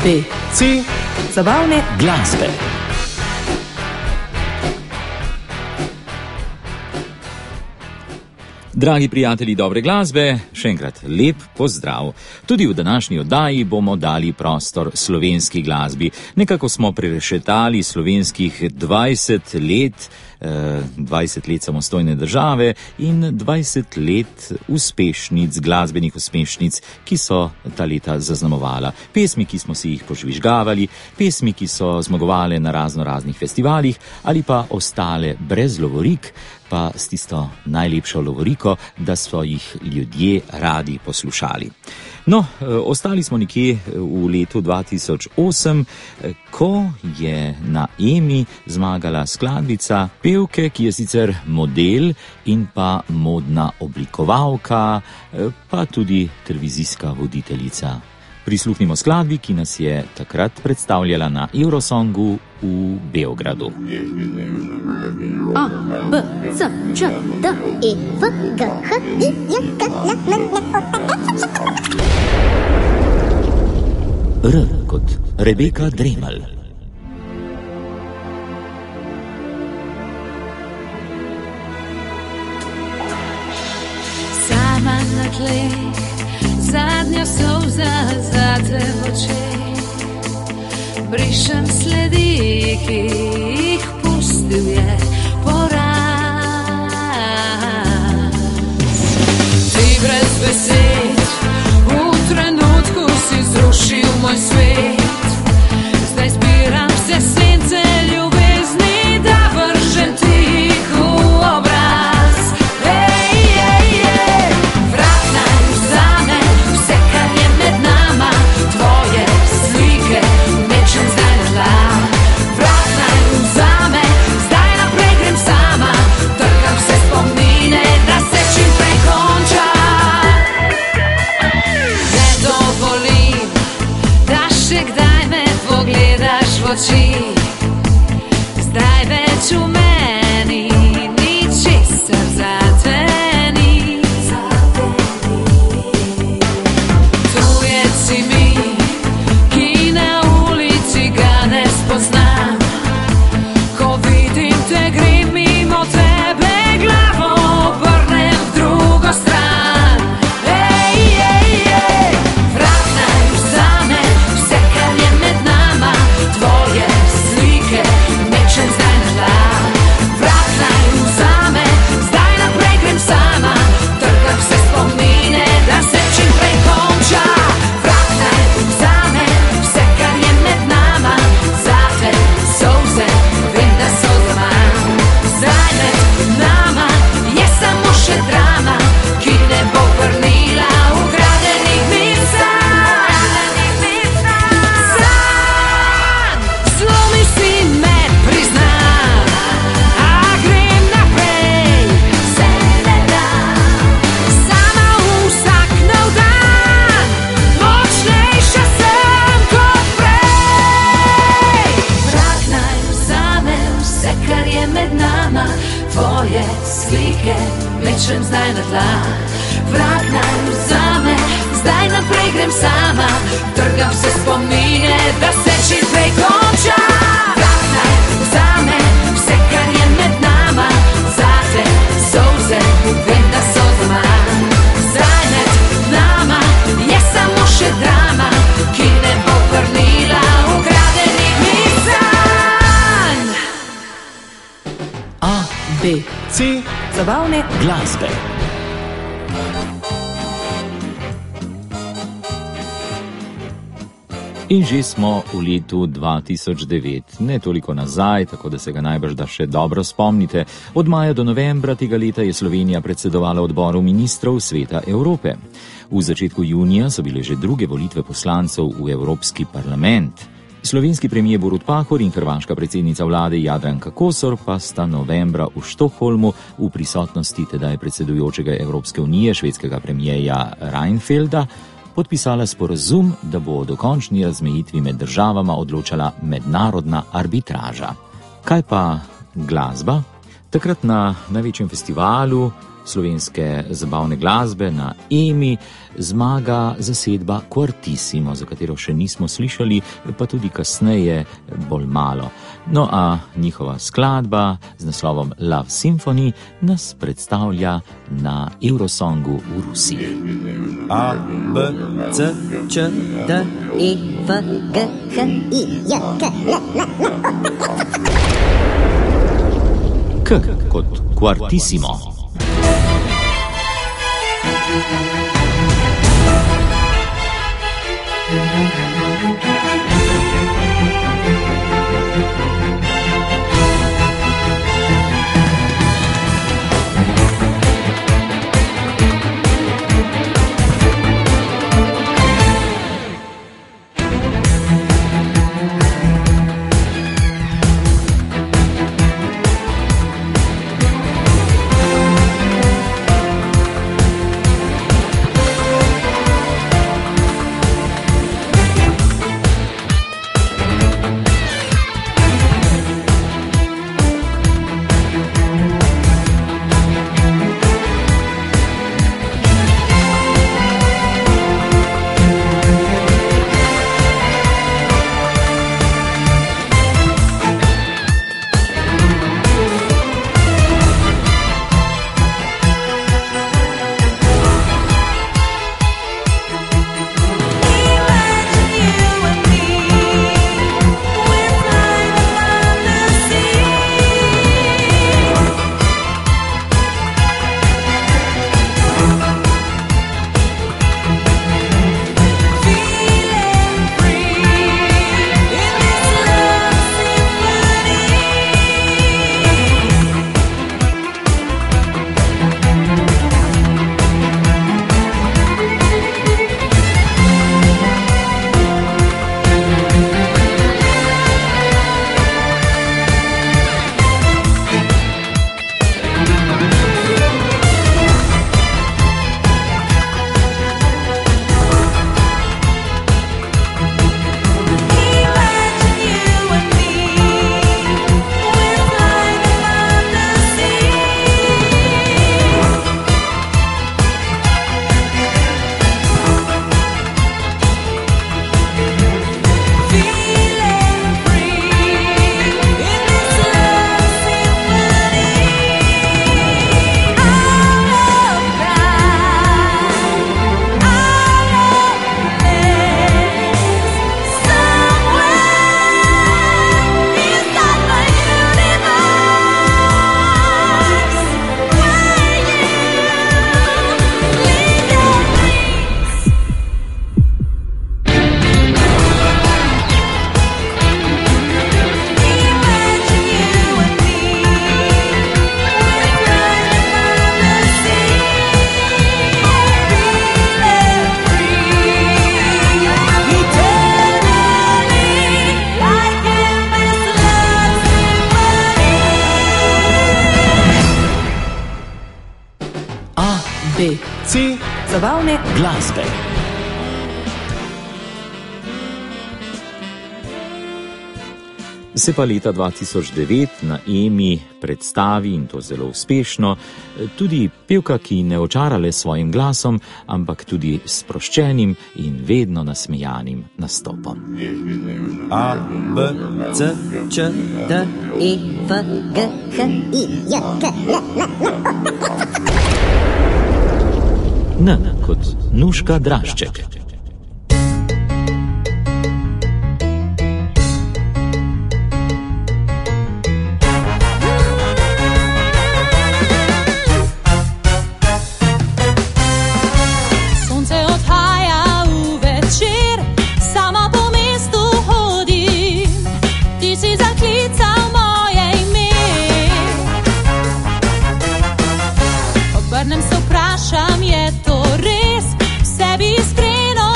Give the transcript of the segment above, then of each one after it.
B. C. Zabavne glasbe. Dragi prijatelji dobre glasbe, še enkrat lep pozdrav. Tudi v današnji oddaji bomo dali prostor slovenski glasbi. Nekako smo prerešetali slovenskih 20 let, 20 let samostojne države in 20 let uspešnic, glasbenih uspešnic, ki so ta leta zaznamovala. Pesmi, ki smo si jih požvižgavali, pesmi, ki so zmagovale na raznih festivalih ali pa ostale brez lovorik, pa s tisto najlepšo lovoriko, da so jih ljudje radi poslušali. No, ostali smo nekje v letu 2008, ko je na EMI zmagala skladbica pevke, ki je sicer model in pa modna oblikovalka, pa tudi televizijska voditeljica. Prisluhnimo skladbi, ki nas je takrat predstavljala na Eurosongu v Beogradu. A, B, C, Č, D, E, F, G, H, I, J, K, L, M, N, O, R kot Rebeka Dremelj. Sama na tleh, zadnja solza za te v očeh. Brišem sledi, ki jih pustil je poraz. Ti brez besed, v trenutku si zrušil moj svet. Zdaj zbiram vse sence ljubezni, da vržem ti jih v obraz. Vrat naj vzame vse, kar je med nama, tvoje slike mečem zdaj na tla. Vrat naj vzame, zdaj naprej grem sama, trgam vse spomine, da se čim prej konča. Ne dovolim, da še kdaj me pogledaš v oči. Zdaj več v meni ni česar zate ni. Tujec si mi, ki na ulici ga ne spoznam. Ko vidim te, grem mimo tebe, glavo obrnem v drugo stran. Vrat naj vzame vse, kar je med nama, tvoje slike mečem zdaj na tla. Vrat naj vzame, zdaj naprej grem sama, trgam vse spomine, da se čim prej konča. Vrat naj vzame vse, kar je med nama, zate solze, vem, da so zaman. Zdaj med nama je samo še drama, ki ne bo vrnila ukradenih mincanj. Zlomi si me, priznam, a grem naprej. Se ne da, sama vsak nov dan, močnejša sem kot prej. Vrat naj vzame vse, kar je med nama, tvoje slike mečem zdaj na tla. Vrat naj vzame, zdaj naprej grem sama, trgam vse spomine, da se čim prej konča. Vrat naj vzame vse, kar je med nama, zate solze, vem, da so zaman. Zdaj med nama je samo še drama, ki ne bo vrnila ukradenih mincanj. A. B. C. Zabavne Glasbe. In že smo v letu 2009, ne toliko nazaj, tako da se ga najbrž da še dobro spomnite. Od maja do novembra tega leta je Slovenija predsedovala odboru ministrov Sveta Evrope. V začetku junija so bile že druge volitve poslancev v Evropski parlament. Slovenski premijer Borut Pahor in hrvaška predsednica vlade Jadranka Kosor pa sta novembra v Štokholmu v prisotnosti tedaj predsedujočega Evropske unije, švedskega premijeja Reinfeldta, podpisala sporazum, da bo o dokončni razmejitvi med državama odločala mednarodna arbitraža. Kaj pa glasba? Takrat na največjem festivalu slovenske zabavne glasbe na EMI zmaga zasedba Quartissimo, za katero še nismo slišali, pa tudi kasneje bolj malo. No, a njihova skladba z naslovom Love Symphony nas predstavlja na Eurosongu v Rusiji. A, B, C, Č, D, E, F, G, H, I, J, K, L, M, K kot Quartissimo. C. Zabavne glasbe. Se pa leta 2009 na EMI predstavi, in to zelo uspešno, tudi pevka, ki ne očara le svojim glasom, ampak tudi sproščenim in vedno nasmejanim nastopom. A, B, C, Č, D, E, F, G, H, I, J, K, L, M, N kot Nuška Drašček. Vprašam, je to res, v sebi iskreno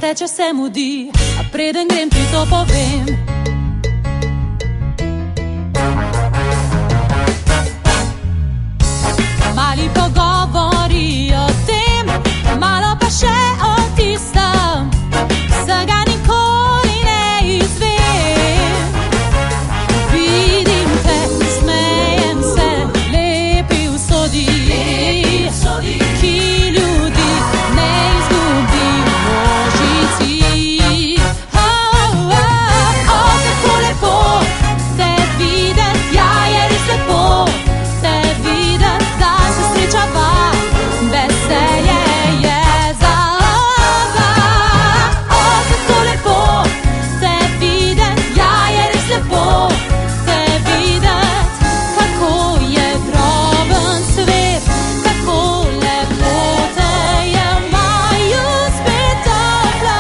steče se mudi, a preden grem ti to povem. Mali pogovori o tem, malo pa še o tistem, vsega nikoli ne izvem. Vidim te, smejem se, lepi usodi, ki ljudi ne izgubi v božici. Kako lepo te videt, ja, je res lepo te videt, da se srečava, veselje je za oba. Kako lepo te videt, ja, je res lepo te videt, kako je droben svet, kako lepo te je maju spet toplo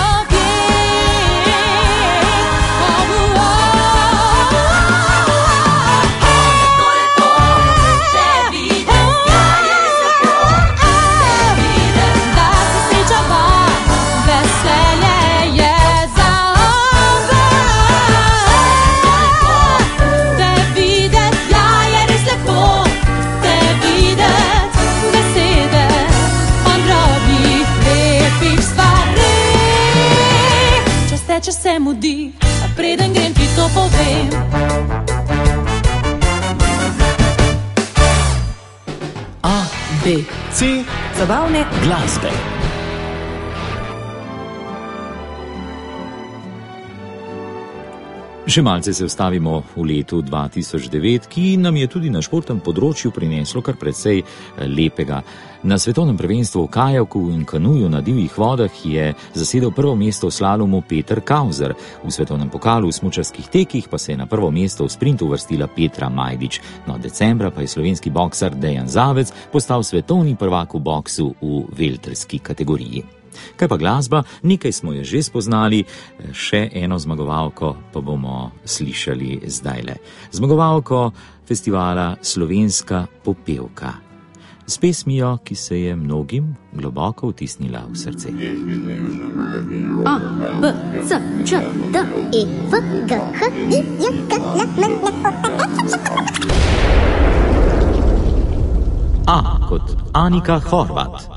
če se mudi, a preden grem ti to povem. A, B, C, zabavne glasbe. Še malce se ustavimo v letu 2009, ki nam je tudi na športnem področju prineslo kar precej lepega. Na svetovnem prvenstvu v kajaku in kanuju na divjih vodah je zasedel prvo mesto v slalomu Peter Kauzer. V svetovnem pokalu v smučarskih tekih pa se je na prvo mesto v sprintu uvrstila Petra Majdič. No, decembra pa je slovenski boksar Dejan Zavec postal svetovni prvak v boksu v velterski kategoriji. Kaj pa glasba? Nekaj smo jo že spoznali, še eno zmagovalko pa bomo slišali zdajle. Zmagovalko festivala Slovenska popevka. S pesmijo, ki se je mnogim globoko vtisnila v srce. A, B, C, Č, D, E, F, G, H, I, J, K, L, M, N, O, A kot Anika Horvat.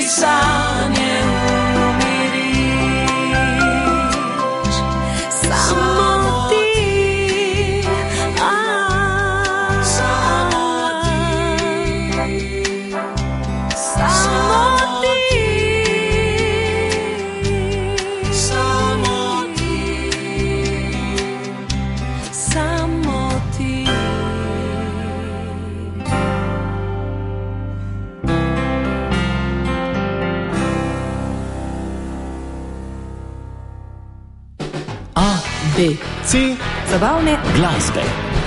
sanje umiriš. Samo ti, samo ti, samo ti, samo ti, samo ti. A, B. C. Zabavne Glasbe.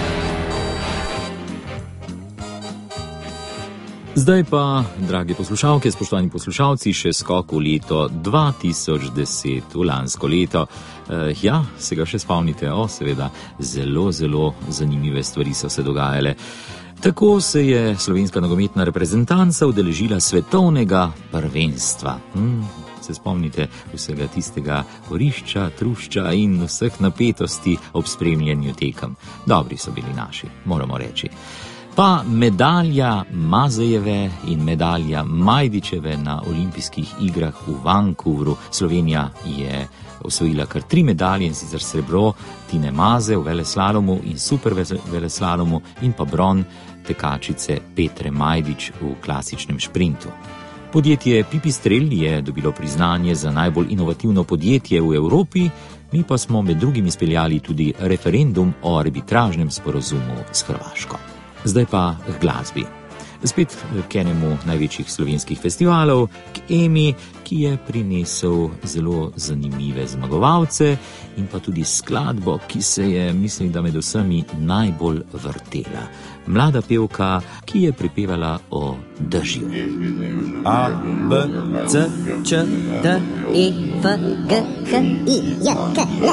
Zdaj pa, dragi poslušalke, spoštovani poslušalci, še skok v leto 2010, v lansko leto. Ja, se ga še spomnite, seveda, zelo, zelo zanimive stvari so se dogajale. Tako se je slovenska nogometna reprezentanca udeležila svetovnega prvenstva. Se spomnite vsega tistega korišča, trušča in vseh napetosti ob spremljanju tekem. Dobri so bili naši, moramo reči. Pa medalja Mazejeve in medalja Majdičeve na olimpijskih igrah v Vancouveru. Slovenija je osvojila kar 3 medalje, in sicer srebro Tine Maze v veleslalomu in super veleslalomu in pa bron tekačice Petre Majdič v klasičnem šprintu. Podjetje Pipistrel je dobilo priznanje za najbolj inovativno podjetje v Evropi, mi pa smo med drugim izpeljali tudi referendum o arbitražnem sporazumu s Hrvaško. Zdaj pa k glasbi. Spet k enemu največjih slovenskih festivalov, k EMI, ki je prinesel zelo zanimive zmagovalce in pa tudi skladbo, ki se je, mislim, da med vsemi najbolj vrtela. Mlada pevka, ki je prepevala o dežju. A, B, C, Č, D. I, F, G, H, I, J, K, L,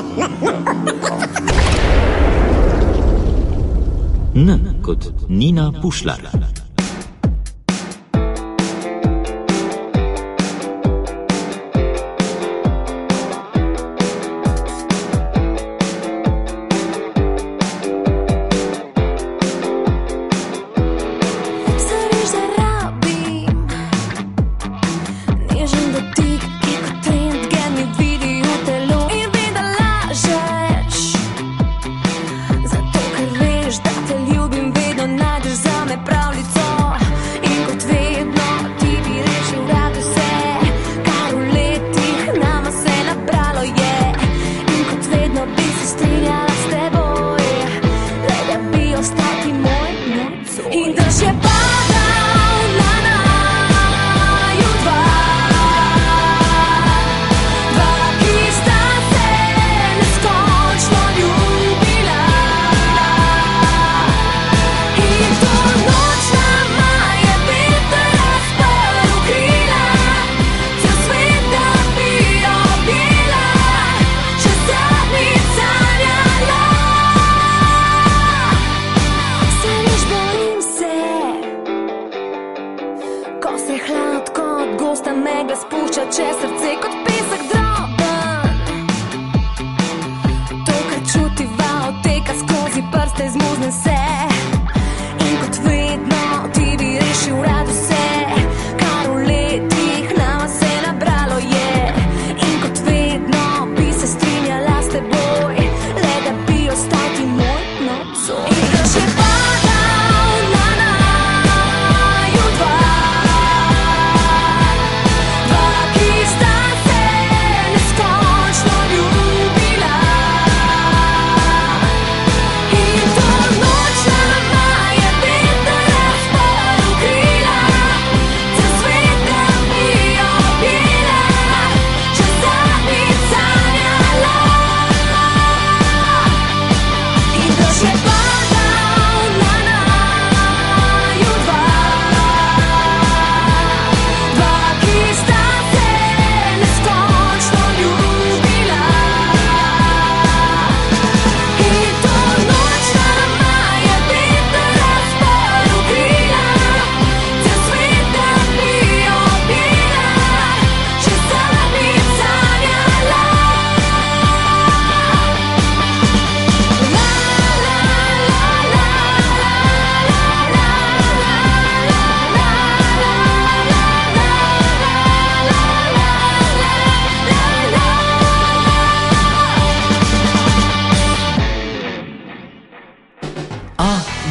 N kot Nina Pušlar.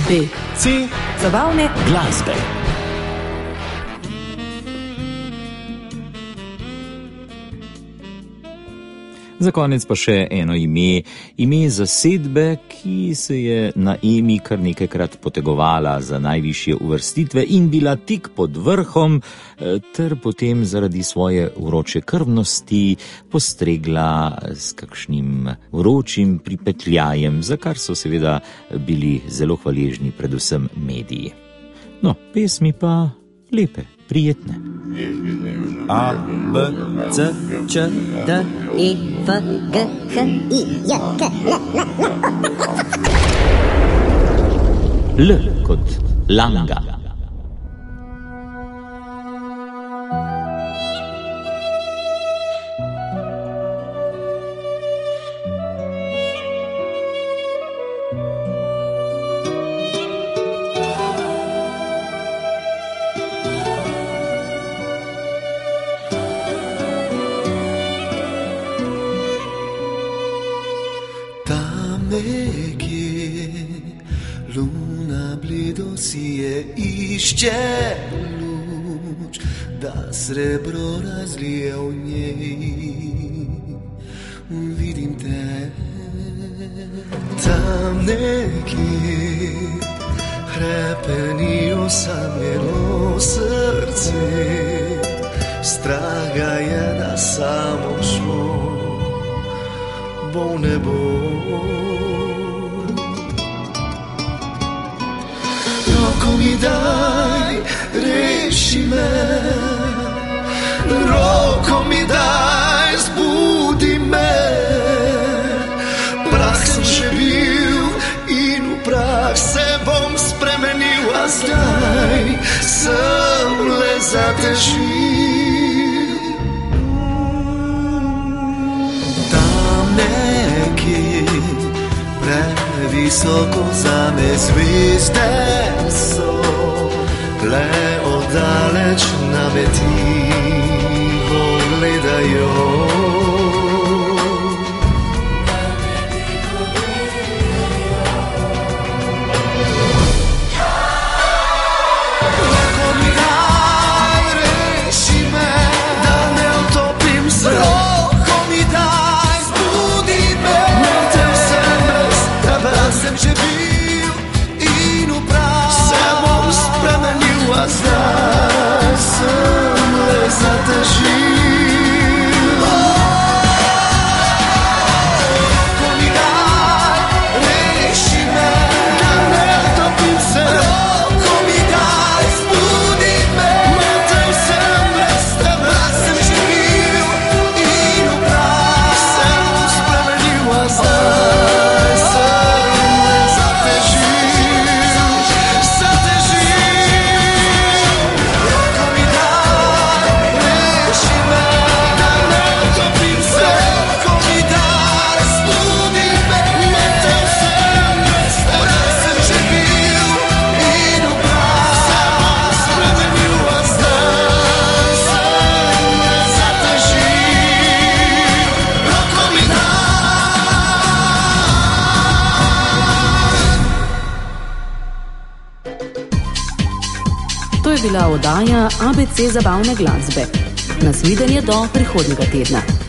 B. C. Zabavne Glasbe. Za konec pa še eno ime zasedbe, ki se je na Emi kar nekajkrat potegovala za najvišje uvrstitve in bila tik pod vrhom, ter potem zaradi svoje vroče krvnosti postregla s kakšnim vročim pripetljajem, za kar so seveda bili zelo hvaležni predvsem mediji. No, pesmi pa lepe, prijetne. A, B, C, Č, D. E, F, G, H, I, J, K, L. L kot langa. Luna blido sije, išče luč, da srebro razlije v njej. Vidim te tam nekje, hrepeni osamljeno srce, strah ga je, da samo šlo bo v nebo. Roko mi daj, reši me, roko mi daj, zbudi me. Prah sem že bil in v prah se bom spremenil, a zdaj sem le zate živ. Tam nekje previsoko zame zvezde so, le oddaleč name tiho gledajo. Roko mi daj, reši me, da ne utopim se. Roko mi daj, zbudi me. Mrtev sem brez tebe, sem že bil in v prah se bom spremenil, a zdaj sem le zate živ. Roko mi daj, reši me, da ne utopim se. Roko mi daj, zbudi me. Mrtev sem brez tebe, sem že bil in v prah se bom spremenil, a zdaj sem le zate živ. Zate živ. Roko mi daj, reši me, da ne utopim se. Roko mi daj, zbudi me. Mrtev sem brez tebe, sem že bil in v prah se bom spremenil, a zdaj sem le zate živ. Roko mi daj. To je bila oddaja ABC zabavne glasbe. Nasvidenje do prihodnjega tedna.